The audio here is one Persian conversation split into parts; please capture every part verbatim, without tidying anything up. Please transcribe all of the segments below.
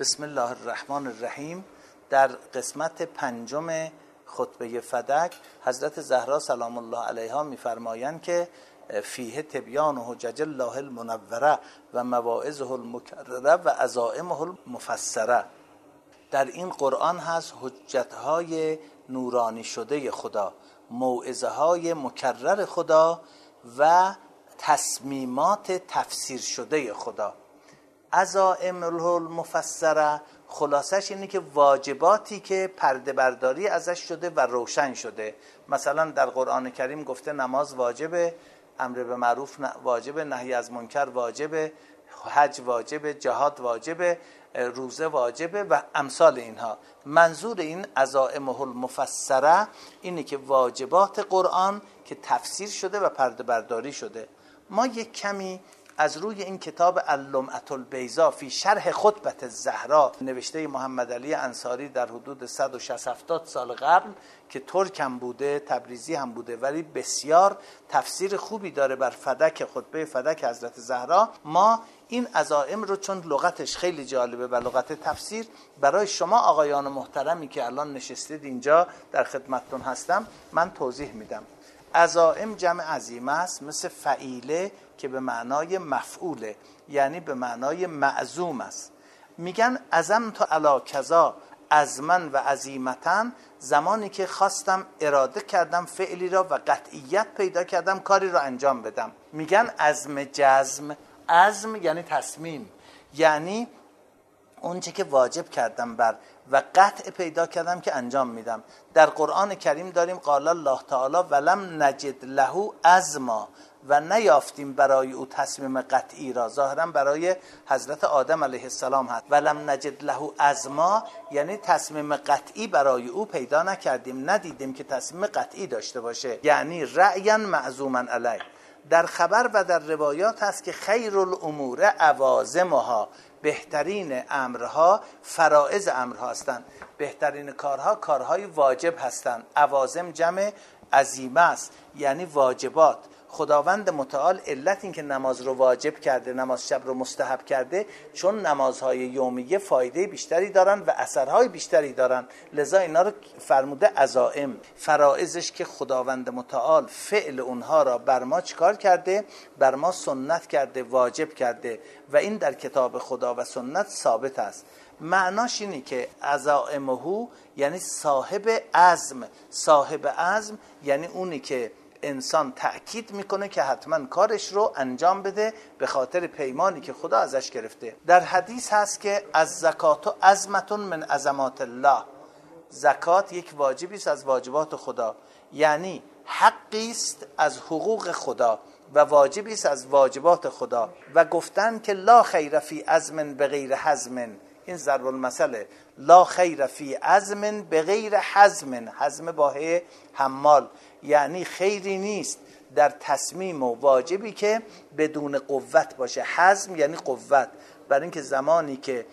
بسم الله الرحمن الرحیم. در قسمت پنجم خطبه فدک حضرت زهرا سلام الله علیها می‌فرمایند که فیه تبیان حجج الله المنوره و مواعظه المکرره و عزائمه المفسره. در این قرآن هست حجت‌های نورانی شده خدا، موعظه‌های مکرر خدا و تصمیمات تفسیر شده خدا. عزائم المفسره خلاصش اینه که واجباتی که پرده برداری ازش شده و روشن شده. مثلا در قرآن کریم گفته نماز واجبه، امر به معروف واجبه، نهی از منکر واجبه، حج واجبه، جهاد واجبه، روزه واجبه و امثال اینها. منظور این عزائم المفسره اینه که واجبات قرآن که تفسیر شده و پرده برداری شده. ما یک کمی از روی این کتاب اللمعة البیضاء فی شرح خطبه الزهراء نوشته محمد علی انصاری در حدود صد و شصت هفتاد سال قبل که ترک هم بوده، تبریزی هم بوده، ولی بسیار تفسیر خوبی داره بر فدک، خطبه فدک حضرت زهرا. ما این عزائم رو چون لغتش خیلی جالبه و لغت تفسیر، برای شما آقایان محترمی که الان نشستید اینجا در خدمتتون هستم من توضیح میدم. عزائم جمع عزیمه است، مثل فعیله که به معنای مفعوله، یعنی به معنای معزوم است. میگن عزمت علی کذا عزمن و عزیمتن، زمانی که خواستم اراده کردم فعلی را و قطعیت پیدا کردم کاری را انجام بدم. میگن عزم جزم، عزم یعنی تصمیم، یعنی اونچه که واجب کردم بر و قطع پیدا کردم که انجام میدم. در قرآن کریم داریم قال الله تعالی ولم نجد له عزما، و نیافتیم برای او تصمیم قطعی را. ظاهرا برای حضرت آدم علیه السلام هست. ولم نجد له عزما یعنی تصمیم قطعی برای او پیدا نکردیم، ندیدیم که تصمیم قطعی داشته باشه، یعنی رأیا معزوما علیه. در خبر و در روایات هست که خیر الامور عوازمها، بهترین امرها فرائض امرها هستند، بهترین کارها کارهای واجب هستند. عوازم جمع عزیمه است، یعنی واجبات. خداوند متعال علت این که نماز رو واجب کرده، نماز شب رو مستحب کرده، چون نمازهای یومیه فایده بیشتری دارن و اثرهای بیشتری دارن، لذا اینا رو فرموده عزائم. فرائضش که خداوند متعال فعل اونها را بر ما چیکار کرده؟ بر ما سنت کرده، واجب کرده و این در کتاب خدا و سنت ثابت است. معناش اینه که عزائمه یعنی صاحب عزم. صاحب عزم یعنی اونی که انسان تأکید میکنه که حتما کارش رو انجام بده به خاطر پیمانی که خدا ازش گرفته. در حدیث هست که از زکات عزمتون من عظمات الله، زکات یک واجبی است از واجبات خدا، یعنی حقی است از حقوق خدا و واجبی است از واجبات خدا. و گفتن که لا خیر فی عزم بغیر حزم، این ضرب المثل، لا خیر فی عزم بغیر حزم، حزم با حمال، یعنی خیری نیست در تصمیم و واجبی که بدون قوت باشه. حزم یعنی قوت، برای اینکه زمانی که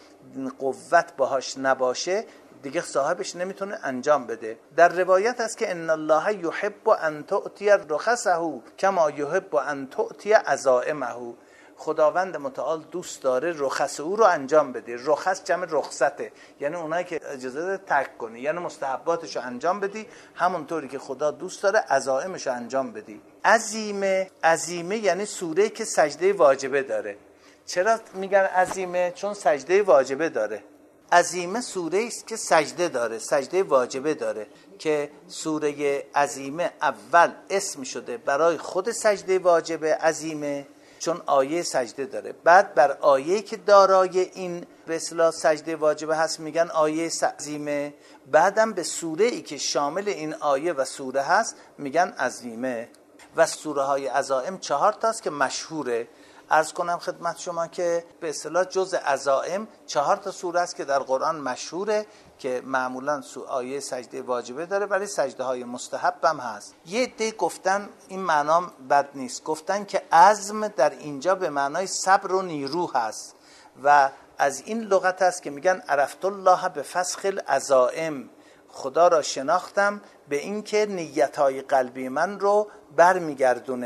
قوت باهاش نباشه دیگه صاحبش نمیتونه انجام بده. در روایت هست که ان الله یحب ان تؤتی رخصه کما یحب ان تؤتی عزائمه، خداوند متعال دوست داره رخص او رو انجام بده. رخص جمع رخصته، یعنی اونایی که اجازه ده ترک کنی، یعنی مستحباتش رو انجام بدی همونطوری که خدا دوست داره عزائمش رو انجام بدی. عزیمه، عزیمه یعنی سوره که سجده واجبه داره. چرا میگن عزیمه؟ چون سجده واجبه داره. عزیمه سوره است که سجده داره، سجده واجبه داره، که سوره عزیمه اول اسم شده برای خود سجده واجبه عزیمه چون آیه سجده داره، بعد بر آیه که دارای این به اصطلاح سجده واجبه هست میگن آیه عظیمه، بعدم به سوره ای که شامل این آیه و سوره هست میگن عظیمه. و سوره های عزائم چهار تاست که مشهوره. عرض کنم خدمت شما که به اصطلاح جز عزائم چهار تا سوره است که در قرآن مشهوره که معمولا آیه سجده واجبه داره، ولی سجده های مستحب هم هست. یه عده گفتن این معنام بد نیست، گفتن که عزم در اینجا به معنای صبر و نیرو هست و از این لغت است که میگن عرفت الله به فسخ العزائم، خدا را شناختم به این که نیتهای قلبی من رو برمیگردونه،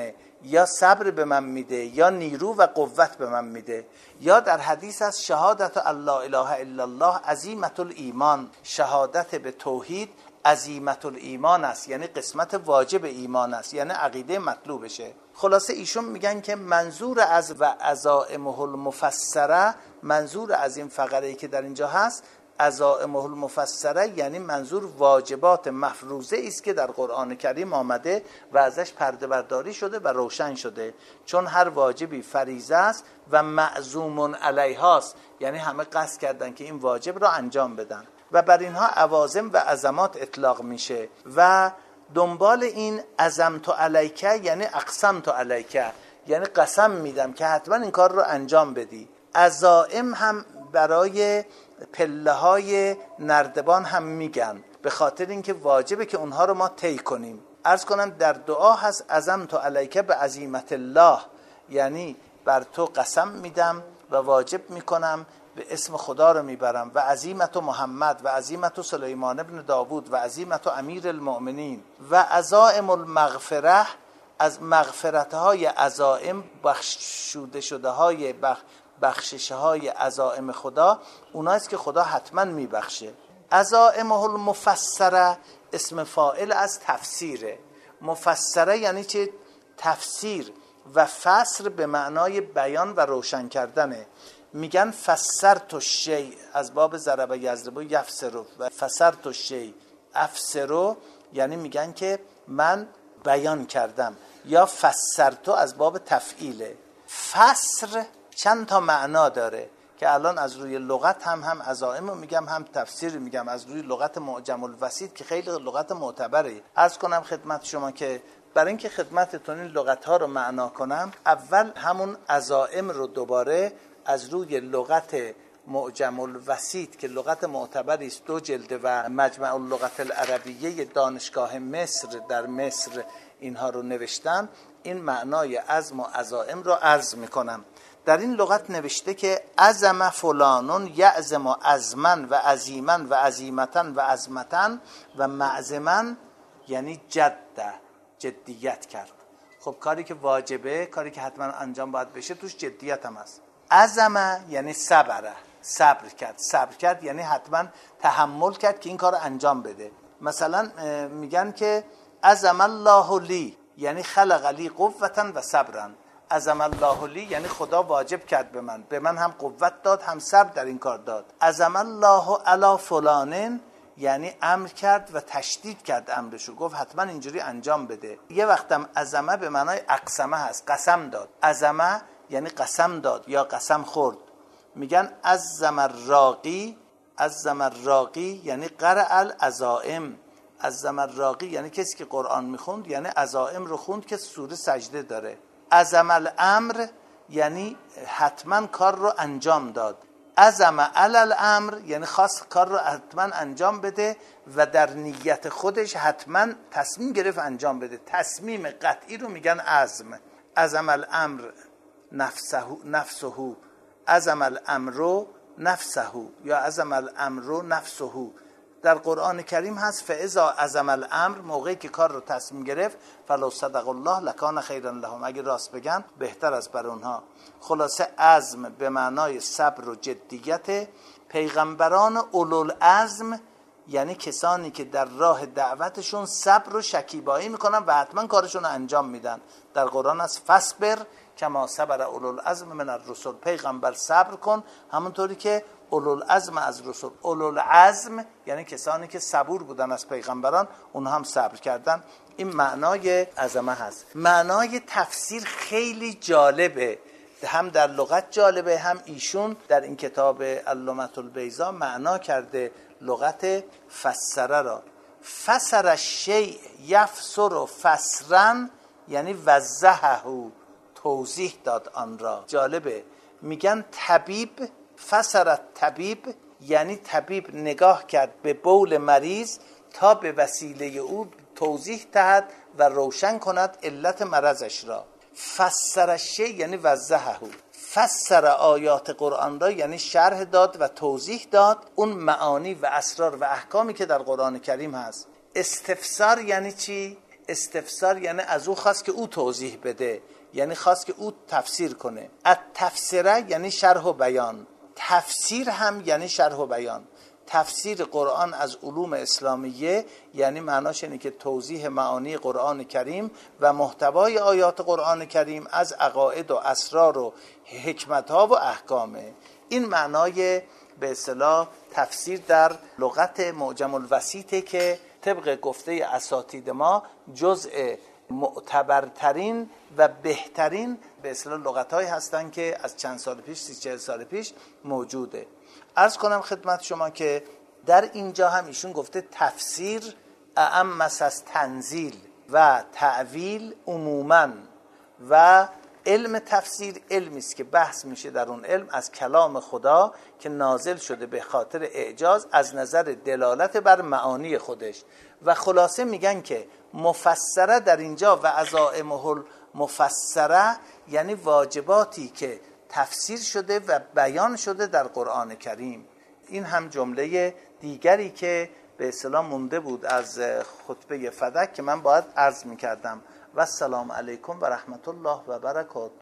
یا صبر به من میده یا نیرو و قوت به من میده. یا در حدیث از شهادت الله اله الا الله عزیمت الایمان، شهادت به توحید عزیمت الایمان است، یعنی قسمت واجب ایمان است، یعنی عقیده مطلوبشه. خلاصه ایشون میگن که منظور از و عزائمه المفسره، منظور از این فقره‌ای که در اینجا هست عزائمه المفسره یعنی منظور واجبات مفروضه است که در قرآن کریم آمده و ازش پرده برداری شده و روشن شده، چون هر واجبی فریضه است و معزوم علیها است، یعنی همه قصد کردن که این واجب را انجام بدن و بر اینها عوازم و عظمات اطلاق میشه. و دنبال این عزمت علیکه یعنی اقسمت علیکه، یعنی قسم میدم که حتما این کار رو انجام بدی. عزائم هم برای پله های نردبان هم میگن، به خاطر اینکه واجبه که اونها رو ما طی کنیم. عرض کنم در دعا هست عزمت علیکه به عزیمت الله، یعنی بر تو قسم میدم و واجب میکنم به اسم خدا رو میبرم، و عزیمت محمد و عزیمت سلیمان ابن داوود و عزیمت امیر المؤمنین و عزائم المغفره، از مغفرت‌های عزائم بخشوده شده های بخ بخشش های عزائم خدا اونایست که خدا حتما میبخشه. عزائمه المفسره اسم فاعل از تفسیره. مفسره یعنی چه؟ تفسیر و فسر به معنای بیان و روشن کردنه. میگن فسرت الشیء از باب ضرب یضرب یفسر، و فسرت الشیء افسر یعنی میگن که من بیان کردم، یا فسرت از باب تفعیله. فسر چند تا معنا داره که الان از روی لغت هم هم عزائم میگم هم تفسیر میگم، از روی لغت معجم الوسیط که خیلی لغت معتبره. عرض کنم خدمت شما که برای اینکه خدمتتون این لغت ها رو معنا کنم، اول همون عزائم رو دوباره از روی لغت معجم الوسیط که لغت معتبری است، دو جلده و مجمع اللغت العربیه دانشگاه مصر در مصر اینها رو نوشتن، این معنای عزم و عزائم رو عرض میکنم. در این لغت نوشته که عزم فلانون یعزم عزمن و عزیمن و عزیمتن و عزمتن و معزمن، یعنی جده، جدیت کرد. خب کاری که واجبه، کاری که حتما انجام باید بشه، توش جدیت هم هست. عزم یعنی صبره، صبر کرد. صبر کرد یعنی حتما تحمل کرد که این کار انجام بده. مثلا میگن که عزم الله لی یعنی خلق لی قوة و صبرا. عزم الله لی یعنی خدا واجب کرد به من، به من هم قوت داد هم صبر در این کار داد. عزم الله علی فلانن یعنی امر کرد و تشدید کرد امرشو، گفت حتما اینجوری انجام بده. یه وقتم عزمه به معنای اقسمه هست، قسم داد. عزمه یعنی قسم داد یا قسم خورد. میگن عزم الراقی، عزم الراقی یعنی قرأ العزائم. عزم الراقی یعنی کسی که قرآن میخوند، یعنی عزائم رو خوند که سوره سجده داره. عزم الامر یعنی حتما کار رو انجام داد. عزم علی الامر یعنی خواست کار رو حتما انجام بده و در نیت خودش حتما تصمیم گرفت انجام بده. تصمیم قطعی رو میگن عزم. عزم الامر نفسه نفسه، عزم الامر نفسه یا عزم الامر نفسه. در قرآن کریم هست فاذا عزم الامر، موقعی که کار رو تصمیم گرفت، فلو صدق الله لکان خیرا لهم، اگه راست بگن بهتر از بر اونها. خلاصه عزم به معنای صبر و جدیت. پیغمبران اولوالعزم یعنی کسانی که در راه دعوتشون صبر و شکیبایی میکنن و حتما کارشون رو انجام میدن. در قرآن هست فاصبر کما صبر اولوالعزم من الرسل، پیغمبر صبر کن همونطوری که اولوالعزم از رسول. اولوالعزم یعنی کسانی که صبور بودن از پیغمبران، اونها هم صبر کردن. این معنای عظمه هست. معنای تفسیر خیلی جالبه، هم در لغت جالبه، هم ایشون در این کتاب اللمة البیضاء معنا کرده لغت فسره را. فسر الشیء یفسر فسرا یعنی وضحه، توضیح داد آن را. جالبه، میگن طبیب فسر طبیب یعنی طبیب نگاه کرد به بول مریض تا به وسیله او توضیح دهد و روشن کند علت مرضش را. فسر الشیء یعنی وضحه، فسر آیات قرآن را یعنی شرح داد و توضیح داد اون معانی و اسرار و احکامی که در قرآن کریم هست. استفسار یعنی چی؟ استفسار یعنی از او خواست که او توضیح بده، یعنی خواست که او تفسیر کنه. التفسیره یعنی شرح و بیان، تفسیر هم یعنی شرح و بیان. تفسیر قرآن از علوم اسلامیه یعنی معناش اینه که توضیح معانی قرآن کریم و محتوای آیات قرآن کریم از عقاید و اسرار و حکمت‌ها و احکامه. این معنای به اصطلاح تفسیر در لغت معجم الوسیطه که طبق گفته اساتید ما جزء معتبرترین و بهترین به اصطلاح لغت‌هایی هستن که از چند سال پیش، سی چهل سال پیش موجوده. عرض کنم خدمت شما که در اینجا هم ایشون گفته تفسیر اعم از تنزیل و تعویل عموماً، و علم تفسیر علمی است که بحث میشه در اون علم از کلام خدا که نازل شده به خاطر اعجاز از نظر دلالت بر معانی خودش. و خلاصه میگن که مفسره در اینجا و عزائمه المفسره یعنی واجباتی که تفسیر شده و بیان شده در قرآن کریم. این هم جمله دیگری که به اصطلاح مونده بود از خطبه فدک که من باید عرض میکردم. و السلام علیکم و رحمت الله و برکاته.